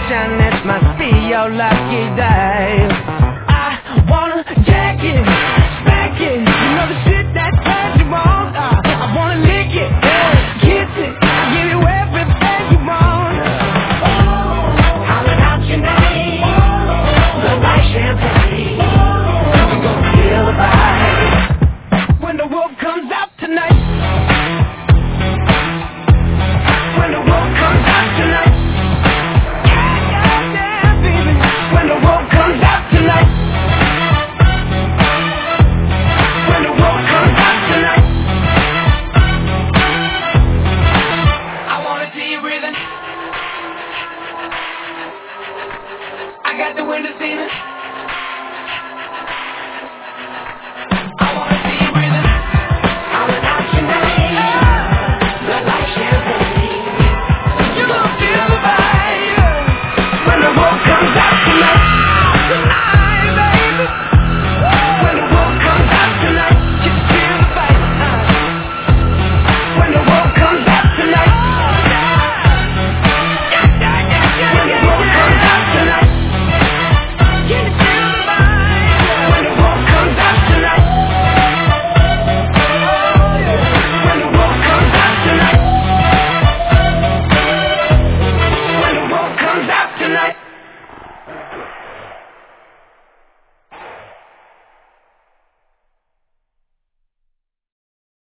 vacation, it must be your lucky day. I wanna jack it, smack it, you know the shit that turns you on. I wanna lick it, kiss it, give you everything you want. Hollering out your name, look like champagne. You gon' feel the vibe when the wolf comes out tonight. When the wolf comes out tonight. Yeah, baby. When the wolf comes out tonight. When the wolf comes out tonight. I wanna see you breathing. I got the window seating.